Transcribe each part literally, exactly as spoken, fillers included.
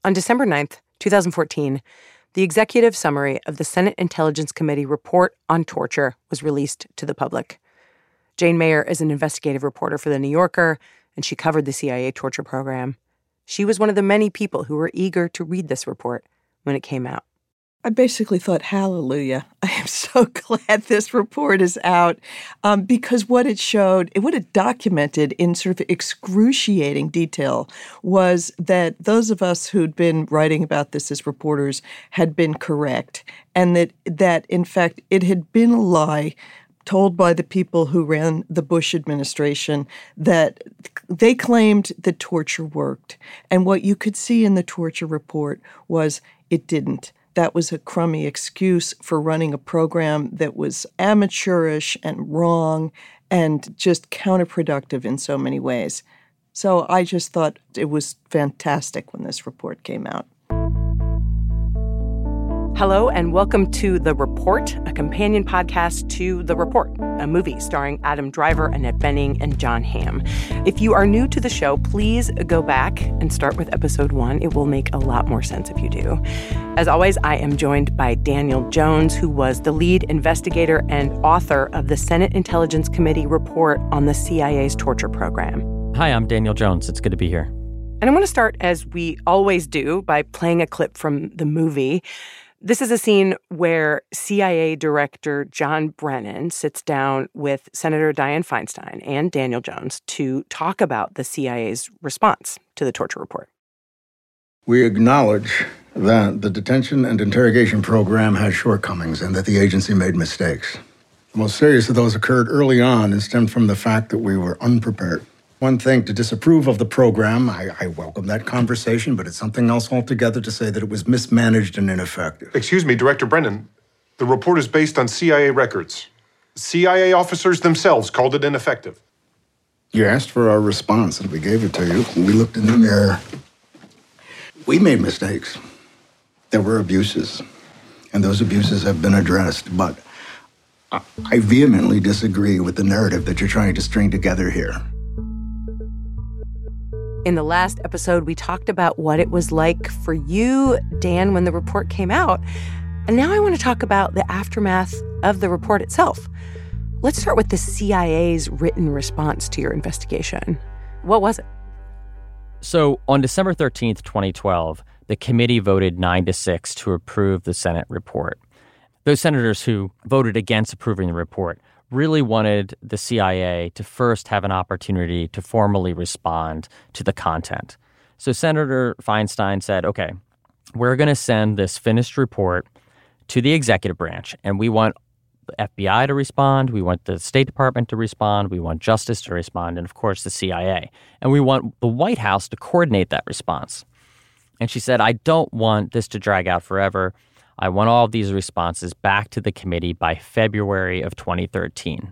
On December ninth, twenty fourteen, the executive summary of the Senate Intelligence Committee report on torture was released to the public. Jane Mayer is an investigative reporter for The New Yorker, and she covered the C I A torture program. She was one of the many people who were eager to read this report when it came out. I basically thought, hallelujah, I am so glad this report is out, um, because what it showed, what it documented in sort of excruciating detail was that those of us who'd been writing about this as reporters had been correct, and that, that in fact, it had been a lie told by the people who ran the Bush administration that they claimed that torture worked. And what you could see in the torture report was it didn't. That was a crummy excuse for running a program that was amateurish and wrong and just counterproductive in so many ways. So I just thought it was fantastic when this report came out. Hello, and welcome to The Report, a companion podcast to The Report, a movie starring Adam Driver, Annette Bening, and Jon Hamm. If you are new to the show, please go back and start with episode one. It will make a lot more sense if you do. As always, I am joined by Daniel Jones, who was the lead investigator and author of the Senate Intelligence Committee report on the C I A's torture program. Hi, I'm Daniel Jones. It's good to be here. And I want to start, as we always do, by playing a clip from the movie. This is a scene where C I A Director John Brennan sits down with Senator Dianne Feinstein and Daniel Jones to talk about the C I A's response to the torture report. We acknowledge that the detention and interrogation program has shortcomings and that the agency made mistakes. The most serious of those occurred early on and stemmed from the fact that we were unprepared. One thing to disapprove of the program, I, I welcome that conversation, but it's something else altogether to say that it was mismanaged and ineffective. Excuse me, Director Brennan. The report is based on C I A records. C I A officers themselves called it ineffective. You asked for our response, and we gave it to you. We looked in the mirror. We made mistakes. There were abuses, and those abuses have been addressed, but I, I vehemently disagree with the narrative that you're trying to string together here. In the last episode, we talked about what it was like for you, Dan, when the report came out. And now I want to talk about the aftermath of the report itself. Let's start with the C I A's written response to your investigation. What was it? So on December thirteenth, twenty twelve, the committee voted nine to six to approve the Senate report. Those senators who voted against approving the report really wanted the C I A to first have an opportunity to formally respond to the content. So Senator Feinstein said, okay, we're going to send this finished report to the executive branch, and we want the F B I to respond, we want the State Department to respond, we want Justice to respond, and of course the C I A. And we want the White House to coordinate that response. And she said, I don't want this to drag out forever. I want all of these responses back to the committee by February of twenty thirteen.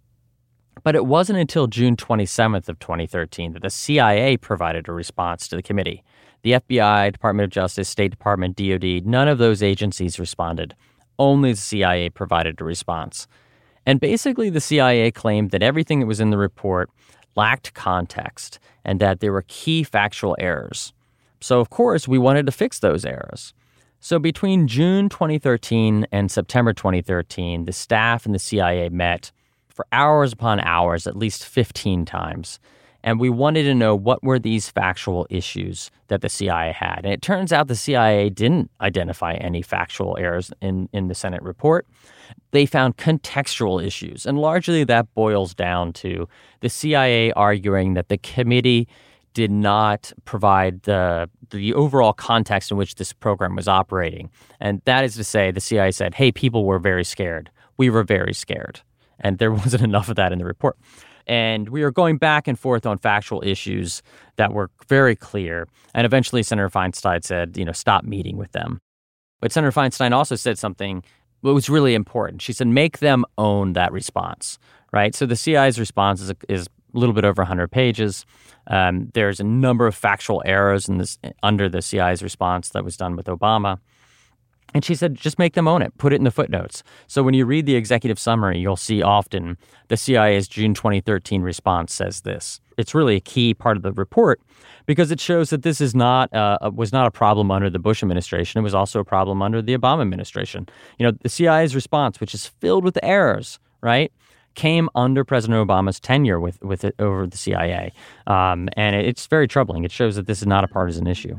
But it wasn't until June twenty-seventh of twenty thirteen that the C I A provided a response to the committee. The F B I, Department of Justice, State Department, D O D, none of those agencies responded. Only the C I A provided a response. And basically the C I A claimed that everything that was in the report lacked context and that there were key factual errors. So, of course, we wanted to fix those errors. So between June twenty thirteen and September twenty thirteen, the staff and the C I A met for hours upon hours, at least fifteen times. And we wanted to know what were these factual issues that the C I A had. And it turns out the C I A didn't identify any factual errors in, in the Senate report. They found contextual issues. And largely that boils down to the C I A arguing that the committee did not provide the the overall context in which this program was operating. And that is to say, the C I A said, hey, people were very scared. We were very scared. And there wasn't enough of that in the report. And we were going back and forth on factual issues that were very clear. And eventually Senator Feinstein said, you know, stop meeting with them. But Senator Feinstein also said something that was really important. She said, make them own that response, right? So the C I A's response is, is a little bit over one hundred pages. Um, there's a number of factual errors in this under the C I A's response that was done with Obama. And she said, just make them own it. Put it in the footnotes. So when you read the executive summary, you'll see often the C I A's June twenty thirteen response says this. it's really a key part of the report because it shows that this is not uh, was not a problem under the Bush administration. It was also a problem under the Obama administration. You know, the C I A's response, which is filled with errors, right, came under President Obama's tenure with with it over the C I A, um, and it's very troubling. It shows that this is not a partisan issue.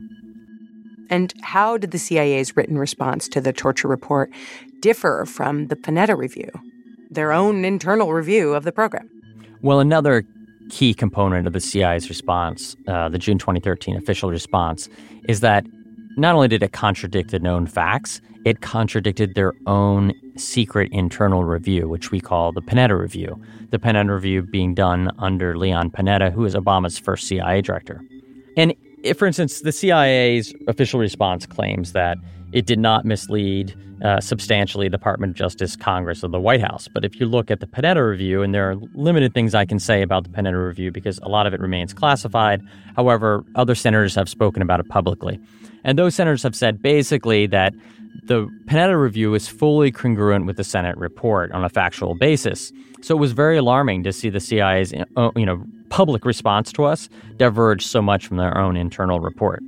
And how did the C I A's written response to the torture report differ from the Panetta Review, their own internal review of the program? Well, another key component of the C I A's response, uh, the June twenty thirteen official response, is that not only did it contradict the known facts, it contradicted their own secret internal review, which we call the Panetta Review. The Panetta Review being done under Leon Panetta, who is Obama's first C I A director. And if, for instance, the C I A's official response claims that it did not mislead uh, substantially Department of Justice, Congress, or the White House. But if you look at the Panetta Review, and there are limited things I can say about the Panetta Review because a lot of it remains classified. However, other senators have spoken about it publicly. And those senators have said basically that the Panetta Review is fully congruent with the Senate report on a factual basis. So it was very alarming to see the C I A's, you know, public response to us diverge so much from their own internal report.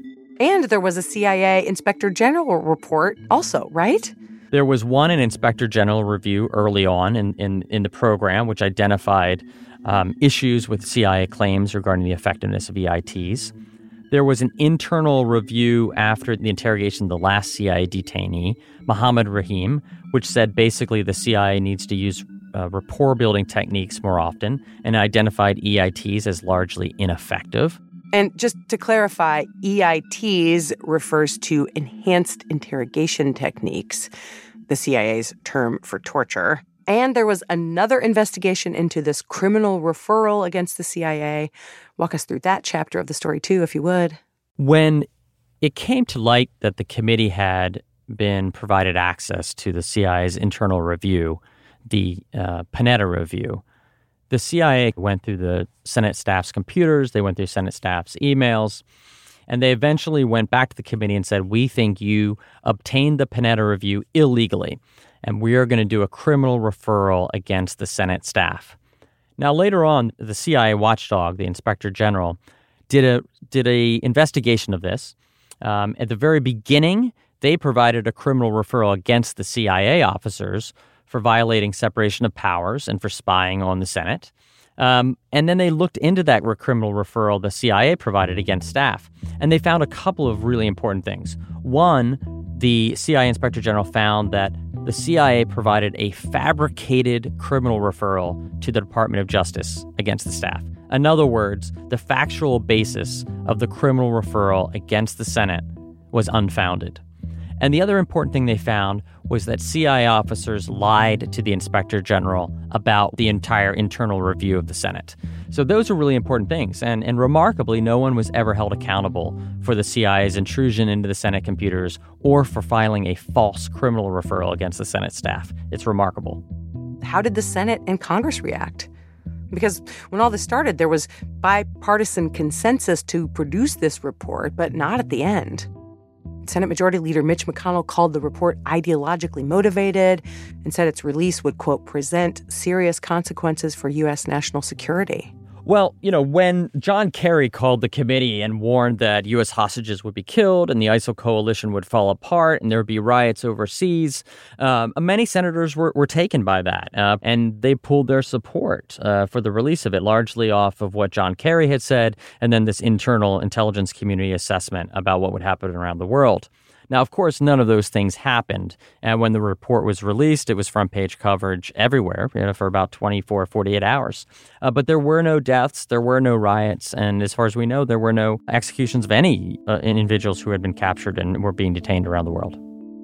And there was a C I A Inspector General report also, right? There was one an Inspector General review early on in, in, in the program, which identified um, issues with C I A claims regarding the effectiveness of E I Ts. There was an internal review after the interrogation of the last C I A detainee, Mohammed Rahim, which said basically the C I A needs to use uh, rapport-building techniques more often and identified E I Ts as largely ineffective. And just to clarify, E I Ts refers to enhanced interrogation techniques, the C I A's term for torture. And there was another investigation into this criminal referral against the C I A. Walk us through that chapter of the story, too, if you would. When it came to light that the committee had been provided access to the C I A's internal review, the uh, Panetta Review, the C I A went through the Senate staff's computers, they went through Senate staff's emails, and they eventually went back to the committee and said, we think you obtained the Panetta Review illegally, and we are going to do a criminal referral against the Senate staff. Now, later on, the C I A watchdog, the Inspector General, did a did a investigation of this. Um, at the very beginning, they provided a criminal referral against the C I A officers for violating separation of powers and for spying on the Senate. Um, and then they looked into that criminal referral the C I A provided against staff, and they found a couple of really important things. One, the C I A Inspector General found that the C I A provided a fabricated criminal referral to the Department of Justice against the staff. In other words, the factual basis of the criminal referral against the Senate was unfounded. And the other important thing they found was that C I A officers lied to the Inspector General about the entire internal review of the Senate. So those are really important things. And, and remarkably, no one was ever held accountable for the C I A's intrusion into the Senate computers or for filing a false criminal referral against the Senate staff. It's remarkable. How did the Senate and Congress react? Because when all this started, there was bipartisan consensus to produce this report, but not at the end. Senate Majority Leader Mitch McConnell called the report ideologically motivated and said its release would, quote, present serious consequences for U S national security. Well, you know, when John Kerry called the committee and warned that U S hostages would be killed and the ISIL coalition would fall apart and there would be riots overseas, um, many senators were, were taken by that. Uh, and they pulled their support uh, for the release of it, largely off of what John Kerry had said and then this internal intelligence community assessment about what would happen around the world. Now, of course, none of those things happened. And when the report was released, it was front page coverage everywhere, you know, for about twenty-four, forty-eight hours. Uh, but there were no deaths, there were no riots. And as far as we know, there were no executions of any uh, individuals who had been captured and were being detained around the world.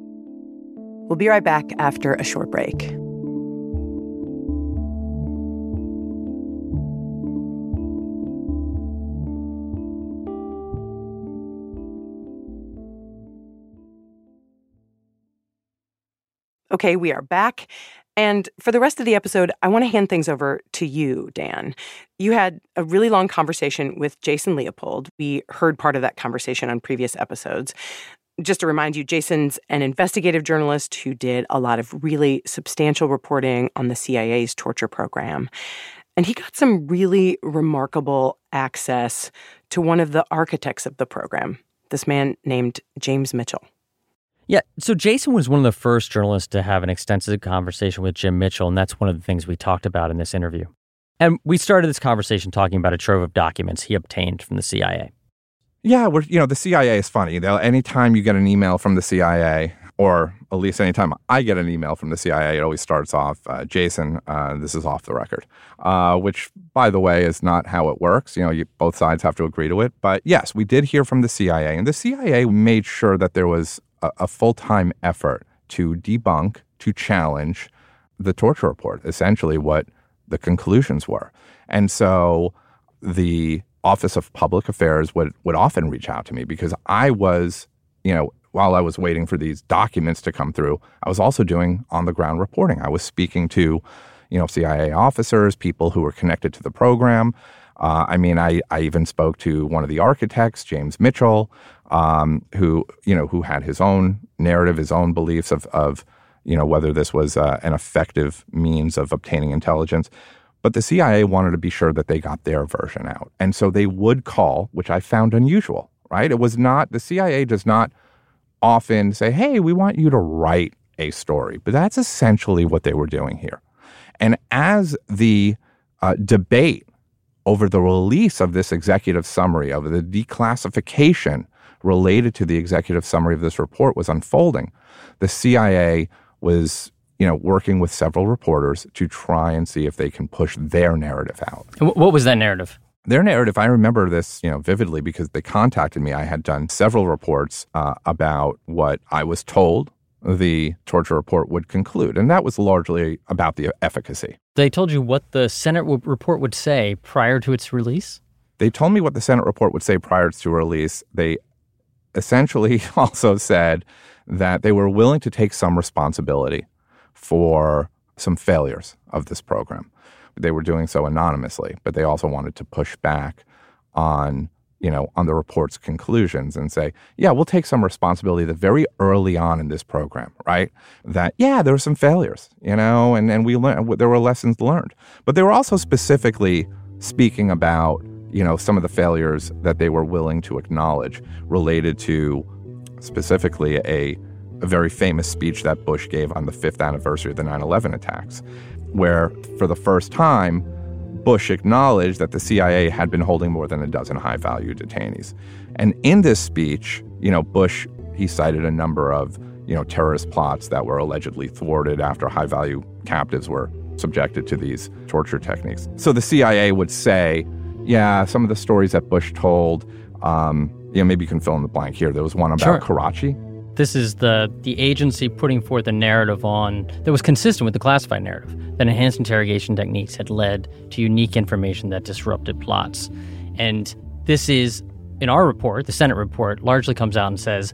We'll be right back after a short break. Okay, we are back. And for the rest of the episode, I want to hand things over to you, Dan. You had a really long conversation with Jason Leopold. We heard part of that conversation on previous episodes. Just to remind you, Jason's an investigative journalist who did a lot of really substantial reporting on the C I A's torture program. And he got some really remarkable access to one of the architects of the program, this man named James Mitchell. Yeah, so Jason was one of the first journalists to have an extensive conversation with Jim Mitchell, and that's one of the things we talked about in this interview. And we started this conversation talking about a trove of documents he obtained from the C I A. Yeah, we're, you know, the C I A is funny. They'll, anytime you get an email from the C I A, or at least anytime I get an email from the C I A, it always starts off, uh, Jason, uh, this is off the record, uh, which, by the way, is not how it works. You know, you, both sides have to agree to it. But yes, we did hear from the C I A, and the C I A made sure that there was a, a full-time effort to debunk, to challenge the torture report, essentially what the conclusions were. And so the Office of Public Affairs would, would often reach out to me because I was, you know, while I was waiting for these documents to come through, I was also doing on-the-ground reporting. I was speaking to, you know, C I A officers, people who were connected to the program. Uh, I mean, I, I even spoke to one of the architects, James Mitchell, um, who, you know, who had his own narrative, his own beliefs of, of you know, whether this was uh, an effective means of obtaining intelligence. But the C I A wanted to be sure that they got their version out. And so they would call, which I found unusual, right? It was not, the C I A does not often say, hey, we want you to write a story. But that's essentially what they were doing here. And as the uh, debate over the release of this executive summary, of the declassification related to the executive summary of this report was unfolding, the C I A was, you know, working with several reporters to try and see if they can push their narrative out. What was that narrative? Their narrative, I remember this, you know, vividly because they contacted me. I had done several reports uh, about what I was told the torture report would conclude, and that was largely about the efficacy. They told you what the Senate w- report would say prior to its release? They told me what the Senate report would say prior to release. They essentially also said that they were willing to take some responsibility for some failures of this program. They were doing so anonymously, but they also wanted to push back on, you know, on the report's conclusions and say, yeah, we'll take some responsibility that very early on in this program, right? That, yeah, there were some failures, you know, and, and we learned, there were lessons learned. But they were also specifically speaking about, you know, some of the failures that they were willing to acknowledge related to specifically a, a very famous speech that Bush gave on the fifth anniversary of the nine eleven attacks, where for the first time, Bush acknowledged that the C I A had been holding more than a dozen high-value detainees. And in this speech, you know, Bush, he cited a number of, you know, terrorist plots that were allegedly thwarted after high-value captives were subjected to these torture techniques. So the C I A would say, yeah, some of the stories that Bush told, um, you know, maybe you can fill in the blank here. There was one about Sure. Karachi. This is the the agency putting forth a narrative on that was consistent with the classified narrative, that enhanced interrogation techniques had led to unique information that disrupted plots. And this is, in our report, the Senate report, largely comes out and says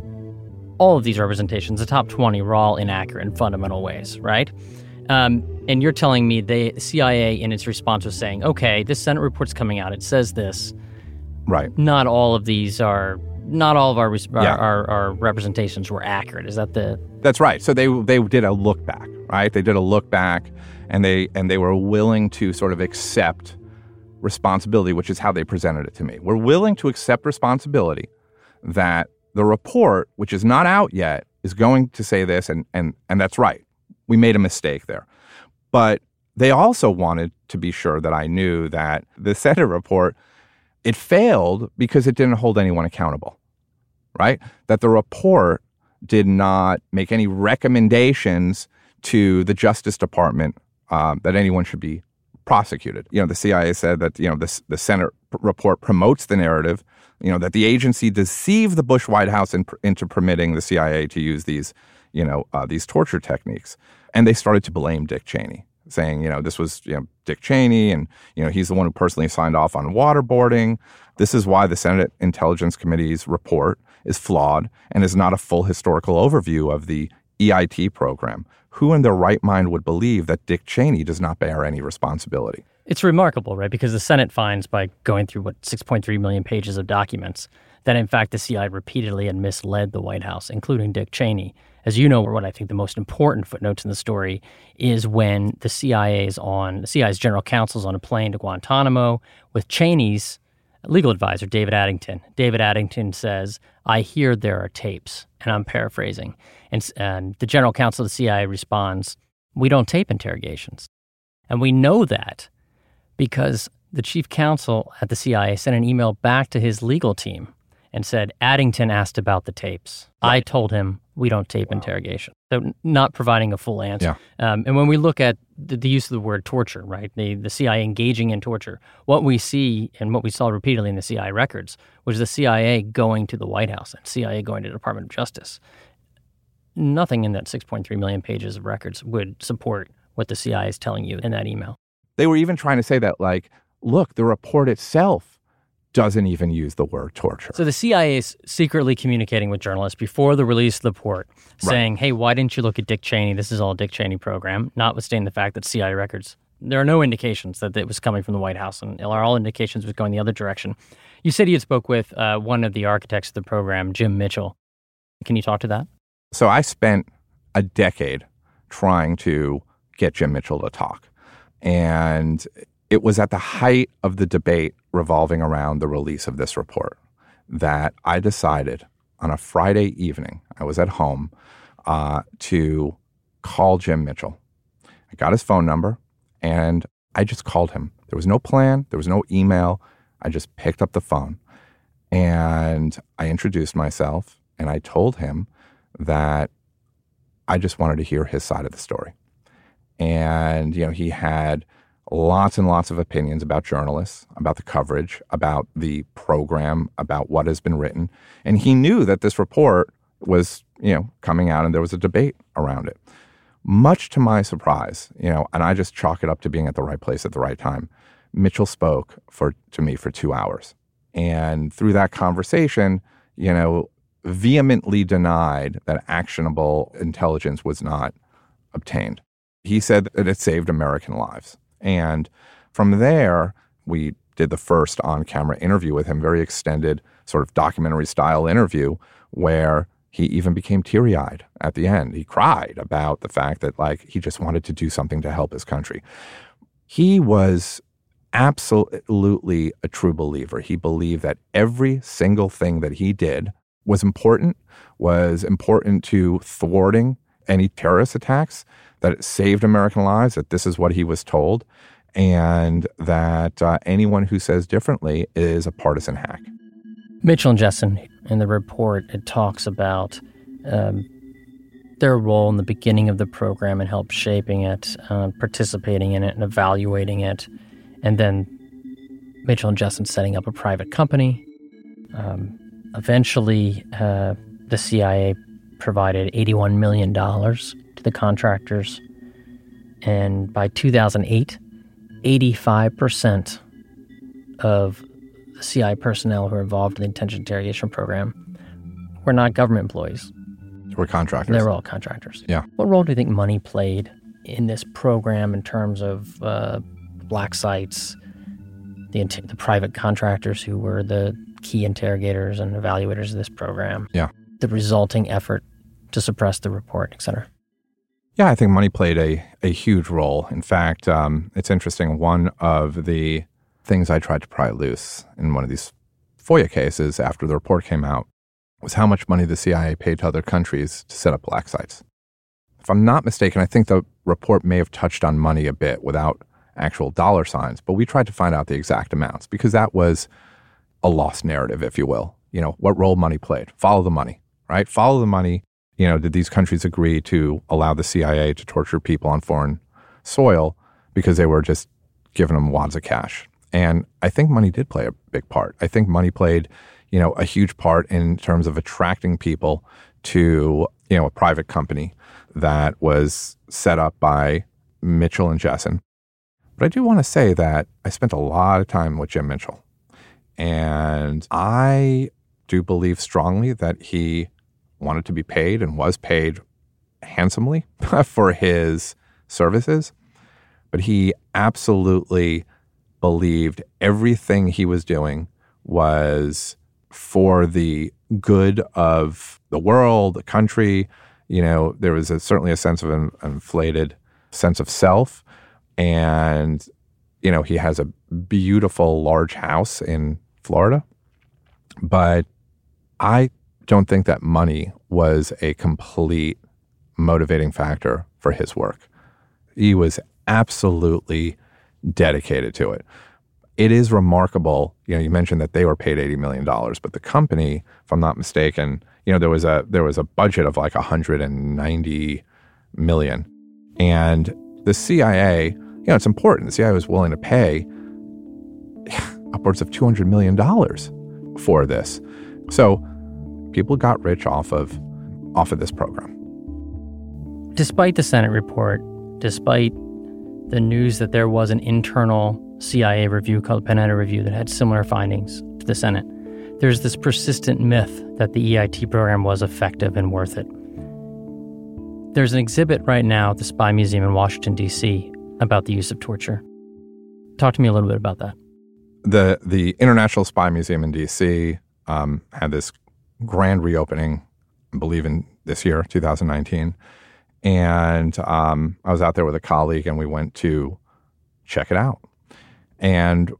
all of these representations, the top twenty, were all inaccurate in fundamental ways, right? Um, and you're telling me the C I A in its response was saying, okay, this Senate report's coming out, it says this. Right. Not all of these are... Not all of our, our, Yeah. our our representations were accurate. Is that the... That's right. So they they did a look back, right? They did a look back, and they and they were willing to sort of accept responsibility, which is how they presented it to me. We're willing to accept responsibility that the report, which is not out yet, is going to say this, and and and that's right. We made a mistake there. But they also wanted to be sure that I knew that the Senate report, it failed because it didn't hold anyone accountable. Right? That the report did not make any recommendations to the Justice Department um, that anyone should be prosecuted. You know, the C I A said that, you know, the, the Senate p- report promotes the narrative, you know, that the agency deceived the Bush White House in, into permitting the C I A to use these, you know, uh, these torture techniques. And they started to blame Dick Cheney, saying, you know, this was, you know, Dick Cheney, and, you know, he's the one who personally signed off on waterboarding. This is why the Senate Intelligence Committee's report is flawed and is not a full historical overview of the E I T program. Who in their right mind would believe that Dick Cheney does not bear any responsibility? It's remarkable, right? Because the Senate finds by going through, what, six point three million pages of documents, that in fact the C I A repeatedly had misled the White House, including Dick Cheney, as you know, what I think the most important footnotes in the story is when the C I A is on, the C I A's general counsel is on a plane to Guantanamo with Cheney's legal advisor, David Addington. David Addington says, "I hear there are tapes," and I'm paraphrasing. And, and the general counsel of the C I A responds, "We don't tape interrogations." And we know that because the chief counsel at the C I A sent an email back to his legal team and said, Addington asked about the tapes. Right. I told him we don't tape wow. interrogation. So not providing a full answer. Yeah. Um, and when we look at the, the use of the word torture, right, the, the C I A engaging in torture, what we see and what we saw repeatedly in the C I A records was the C I A going to the White House and C I A going to the Department of Justice. Nothing in that six point three million pages of records would support what the C I A is telling you in that email. They were even trying to say that, like, look, the report itself doesn't even use the word torture. So the C I A is secretly communicating with journalists before the release of the report, saying, right. hey, why didn't you look at Dick Cheney? This is all a Dick Cheney program, notwithstanding the fact that C I A records, there are no indications that it was coming from the White House, and all indications was going the other direction. You said you had spoke with uh, one of the architects of the program, Jim Mitchell. Can you talk to that? So I spent a decade trying to get Jim Mitchell to talk. And it was at the height of the debate revolving around the release of this report that I decided on a Friday evening, I was at home, uh, to call Jim Mitchell. I got his phone number and I just called him. There was no plan. There was no email. I just picked up the phone and I introduced myself and I told him that I just wanted to hear his side of the story. And, you know, he had lots and lots of opinions about journalists, about the coverage, about the program, about what has been written. And he knew that this report was, you know, coming out and there was a debate around it. Much to my surprise, you know, and I just chalk it up to being at the right place at the right time, Mitchell spoke for to me for two hours. And through that conversation, you know, vehemently denied that actionable intelligence was not obtained. He said that it saved American lives. And from there, we did the first on-camera interview with him, very extended sort of documentary-style interview where he even became teary-eyed at the end. He cried about the fact that, like, he just wanted to do something to help his country. He was absolutely a true believer. He believed that every single thing that he did was important, was important to thwarting any terrorist attacks, that it saved American lives, that this is what he was told, and that uh, anyone who says differently is a partisan hack. Mitchell and Jessen, in the report, it talks about um, their role in the beginning of the program and help shaping it, uh, participating in it, and evaluating it, and then Mitchell and Jessen setting up a private company. Um, eventually, uh, the C I A provided eighty-one million dollars to the contractors. And by two thousand eight, eighty-five percent of the C I A personnel who were involved in the intention interrogation program were not government employees. They were contractors. They were all contractors. Yeah. What role do you think money played in this program in terms of uh, black sites, the, the private contractors who were the key interrogators and evaluators of this program? Yeah. The resulting effort to suppress the report, et cetera? Yeah, I think money played a, a huge role. In fact, um, it's interesting. One of the things I tried to pry loose in one of these FOIA cases after the report came out was how much money the C I A paid to other countries to set up black sites. If I'm not mistaken, I think the report may have touched on money a bit without actual dollar signs, but we tried to find out the exact amounts because that was a lost narrative, if you will. You know, what role money played. Follow the money. Right? Follow the money. You know, did these countries agree to allow the C I A to torture people on foreign soil because they were just giving them wads of cash? And I think money did play a big part. I think money played, you know, a huge part in terms of attracting people to, you know, a private company that was set up by Mitchell and Jessen. But I do want to say that I spent a lot of time with Jim Mitchell. And I do believe strongly that he wanted to be paid and was paid handsomely for his services, but he absolutely believed everything he was doing was for the good of the world, the country, You know, there was a, certainly a sense of an inflated sense of self. And, you know, he has a beautiful large house in Florida. But I don't think that money was a complete motivating factor for his work. He was absolutely dedicated to it. It is remarkable. You know, you mentioned that they were paid eighty million dollars, but the company, if I'm not mistaken, you know, there was a there was a budget of like one hundred ninety million dollars. And the C I A, you know, it's important. The C I A was willing to pay upwards of two hundred million dollars for this. So people got rich off of off of this program. Despite the Senate report, despite the news that there was an internal C I A review called Panetta Review that had similar findings to the Senate, there's this persistent myth that the E I T program was effective and worth it. There's an exhibit right now at the Spy Museum in Washington, D C about the use of torture. Talk to me a little bit about that. The the International Spy Museum in D C um, had this grand reopening, I believe in this year, two thousand nineteen. And um, I was out there with a colleague and we went to check it out. And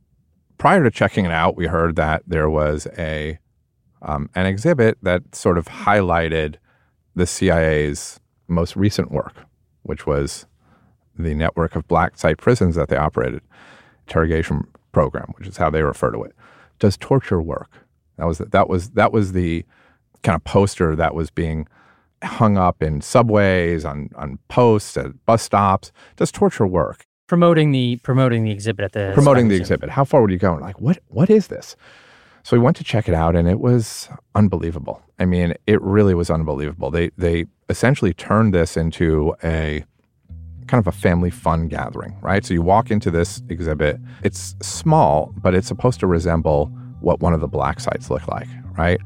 prior to checking it out, we heard that there was a um, an exhibit that sort of highlighted the C I A's most recent work, which was the network of black site prisons that they operated, interrogation program, which is how they refer to it. Does torture work? That was that was that was the kind of poster that was being hung up in subways, on on posts, at bus stops. Does torture work? Promoting the promoting the exhibit at the promoting the exhibit. How far would you go? And like, what what is this? So we went to check it out, and it was unbelievable. I mean, it really was unbelievable. They they essentially turned this into a kind of a family fun gathering, right? So you walk into this exhibit. It's small, but it's supposed to resemble what one of the black sites look like, right?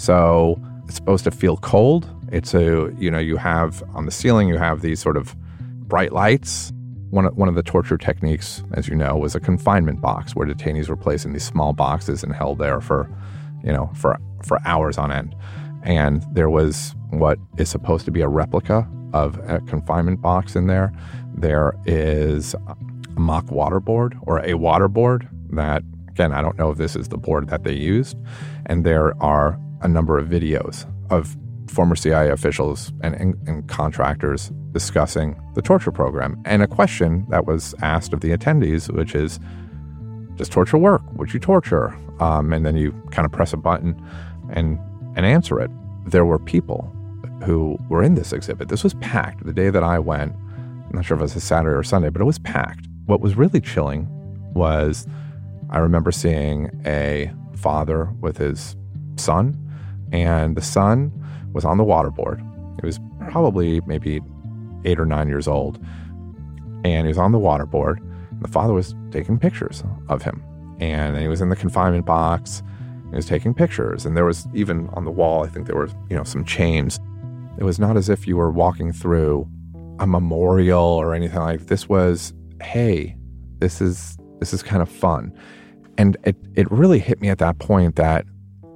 So it's supposed to feel cold. It's a, you know, you have on the ceiling, you have these sort of bright lights. One of, one of the torture techniques, as you know, was a confinement box where detainees were placed in these small boxes and held there for, you know, for for hours on end. And there was what is supposed to be a replica of a confinement box in there. There is a mock waterboard or a waterboard that, again, I don't know if this is the board that they used. And there are a number of videos of former C I A officials and, and, and contractors discussing the torture program. And a question that was asked of the attendees, which is, does torture work? Would you torture? Um, and then you kind of press a button and and answer it. There were people who were in this exhibit. This was packed. The day that I went, I'm not sure if it was a Saturday or Sunday, but it was packed. What was really chilling was I remember seeing a father with his son, and the son was on the waterboard. He was probably maybe eight or nine years old, and he was on the waterboard. And the father was taking pictures of him, and he was in the confinement box. He was taking pictures, and there was even on the wall, I think there were, you know, some chains. It was not as if you were walking through a memorial or anything like this. Was, hey, this is this is kind of fun. And it it really hit me at that point that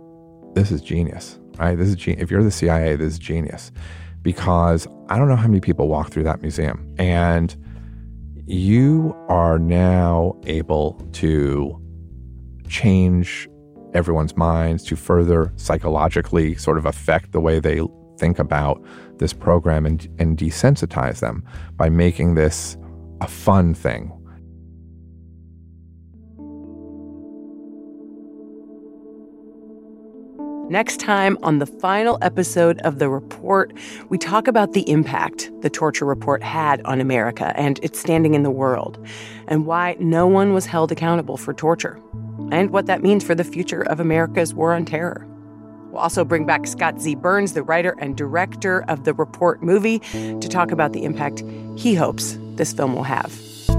this is genius, right? This is gen- if you're the C I A, this is genius, because I don't know how many people walk through that museum, and you are now able to change everyone's minds, to further psychologically sort of affect the way they think about this program and, and desensitize them by making this a fun thing. Next time on the final episode of The Report, we talk about the impact the torture report had on America and its standing in the world, and why no one was held accountable for torture, and what that means for the future of America's war on terror. We'll also bring back Scott Z. Burns, the writer and director of the Report movie, to talk about the impact he hopes this film will have.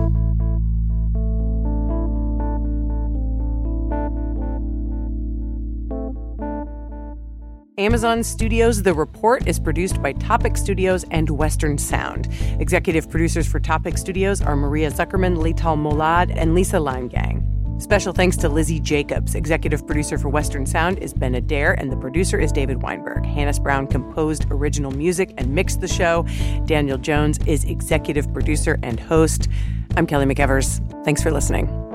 Amazon Studios' The Report is produced by Topic Studios and Western Sound. Executive producers for Topic Studios are Maria Zuckerman, Lital Molad, and Lisa Leingang. Special thanks to Lizzie Jacobs. Executive producer for Western Sound is Ben Adair, and the producer is David Weinberg. Hannes Brown composed original music and mixed the show. Daniel Jones is executive producer and host. I'm Kelly McEvers. Thanks for listening.